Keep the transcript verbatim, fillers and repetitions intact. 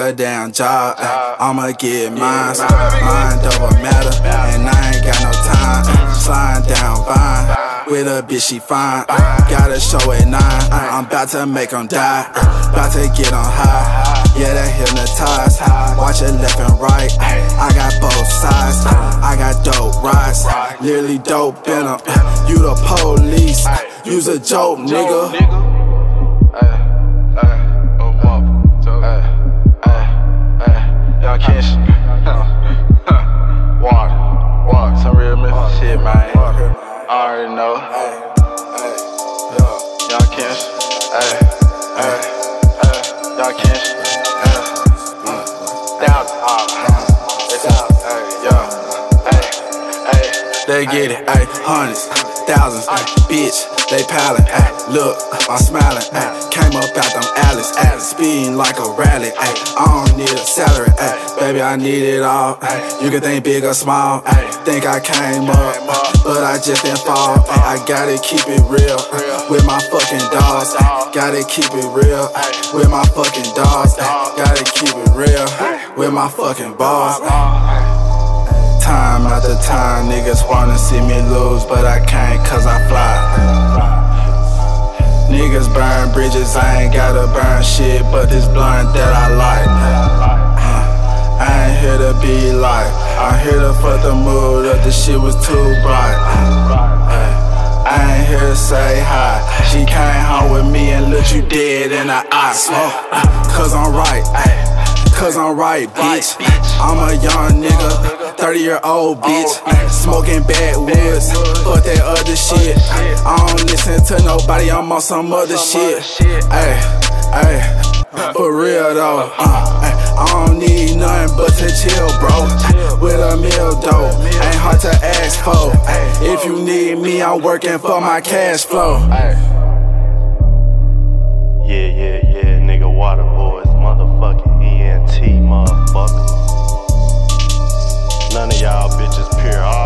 a damn job, ay, I'ma get mine. Mind over matter, and I ain't got no time. Sliding down Vine with a bitch, she fine. Got a show at nine. I'm about to make them die. About to get on high. Yeah, that hypnotized. Watch it left and right. I got both sides. I got dope rides. Literally dope in them. You the police. You's a joke, nigga. Y'all catch walk, walk, some real Memphis shit, man. I already know. Y'all catch, ay, ay, ay. Y'all catch, down, it's out, ay, yo, ay, ay. They get it, ay, hundreds, thousands, bitch, they piling, ay, look, I'm smiling, ay, came up out them alleys, ay, speeding like a rally, ay, I don't need a salary, ay, baby, I need it all, ay, you can think big or small, ay, think I came up, but I just didn't fall, ay, I gotta keep it real, with my fucking dogs, ay, gotta keep it real, with my fucking dogs, ay, gotta keep it real, with my fucking balls, ay. Time after time, niggas wanna see me lose, but I can't cause I fly. Niggas burn bridges, I ain't gotta burn shit, but this blunt that I like. uh, I ain't here to be like, I'm here to fuck the mood up, the shit was too bright. uh, I ain't here to say hi. She came home with me and looked you dead in the eyes. uh, Cause I'm right, cause I'm right, bitch. I'm a young nigga, thirty year old bitch, smoking backwoods, fuck that other shit. I don't listen to nobody, I'm on some other shit. Ay, ay, for real though. uh, ay, I don't need nothing but to chill, bro. With a meal though, ain't hard to ask for. If you need me, I'm working for my cash flow. Yeah, yeah, yeah, nigga, Water Boys, motherfucking E N T, motherfucker. None of y'all bitches pure.